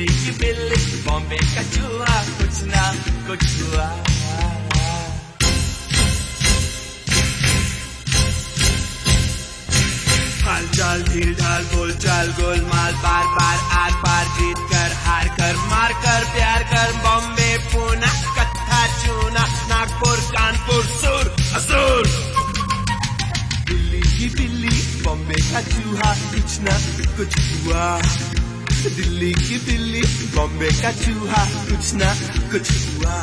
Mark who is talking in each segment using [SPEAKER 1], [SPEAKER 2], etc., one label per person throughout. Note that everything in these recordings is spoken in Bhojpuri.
[SPEAKER 1] दिल्ली की बिल्ली, बॉम्बे का चूहा, कुछ ना कुछ हुआ। हाल चाल ढील ढाल बोल चाल गोलमाल, बार बार आर पार, जीत कर हार कर, मार कर प्यार कर, बॉम्बे पूना कत्था चूना, नागपुर कानपुर सुर असुर। दिल्ली की बिल्ली, बॉम्बे का चूहा, कुछ ना कुछ हुआ। दिल्ली की बिल्ली, बॉम्बे का चूहा, कुछ ना कुछ हुआ।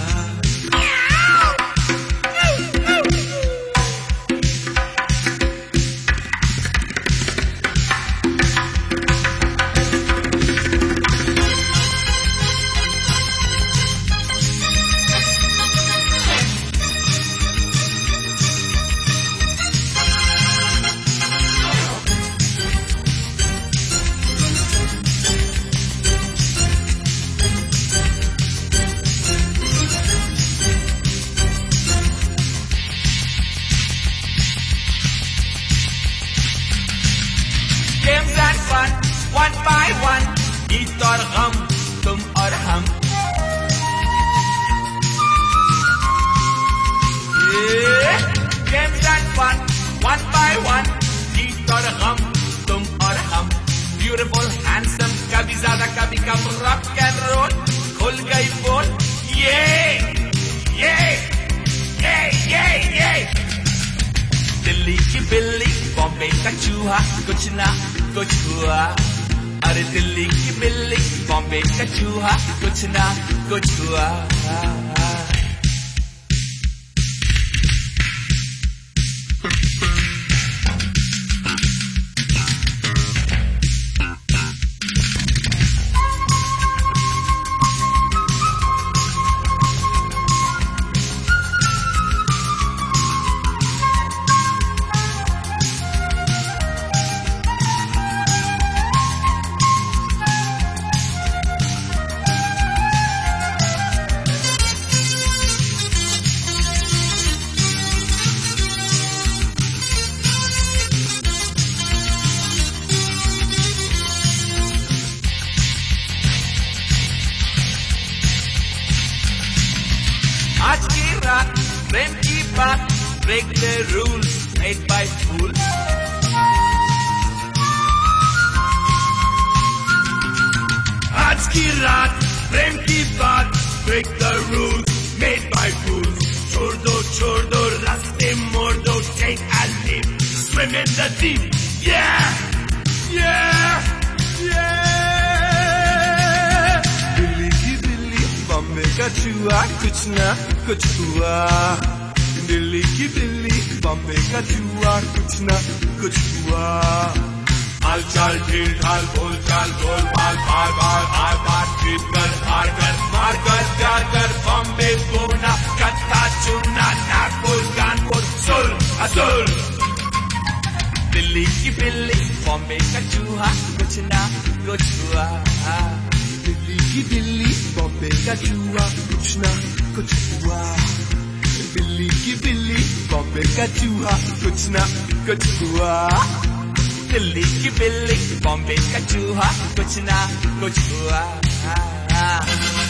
[SPEAKER 1] Games and fun, one by one, गीत और गम, तुम और हम। Games and fun, one by one, गीत और गम, तुम और हम। Beautiful, handsome, कभी ज्यादा कभी कम, rock and roll, खुल गई पोल, ये। दिल्ली की बिल्ली, बॉम्बे का चूहा, कुछ ना कुछ हुआ। अरे दिल्ली की बिल्ली, बॉम्बे का चूहा, कुछ ना कुछ हुआ। आज की रात प्रेम की बात, break the rules made by fools। आज की रात प्रेम की बात, break the rules made by fools। छोड़ दो रास्ते मोड़ दो, take a leap, swim in the deep, yeah। Delhi की बिल्ली, बॉम्बे का चूहा, कुछ ना कुछ हुआ। दिल्ली की बिल्ली, बॉम्बे का चूहा, कुछ ना कुछ हुआ। हाल चाल ढील ढाल बोल चाल गोल माल, बार बार आर पार, जीत कर हार कर, मार कर प्यार कर, बॉम्बे पूना कत्था चूना, नागपुर कानपुर सुर असुर। दिल्ली की बिल्ली, बॉम्बे का चूहा, कुछ ना कुछ हुआ। दिल्ली की बिल्ली, बॉम्बे का चूहा, कुछ ना कुछ हुआ। दिल्ली की बिल्ली, बॉम्बे का चूहा, कुछ ना कुछ हुआ। दिल्ली की बिल्ली, बॉम्बे का चूहा, कुछ ना कुछ हुआ।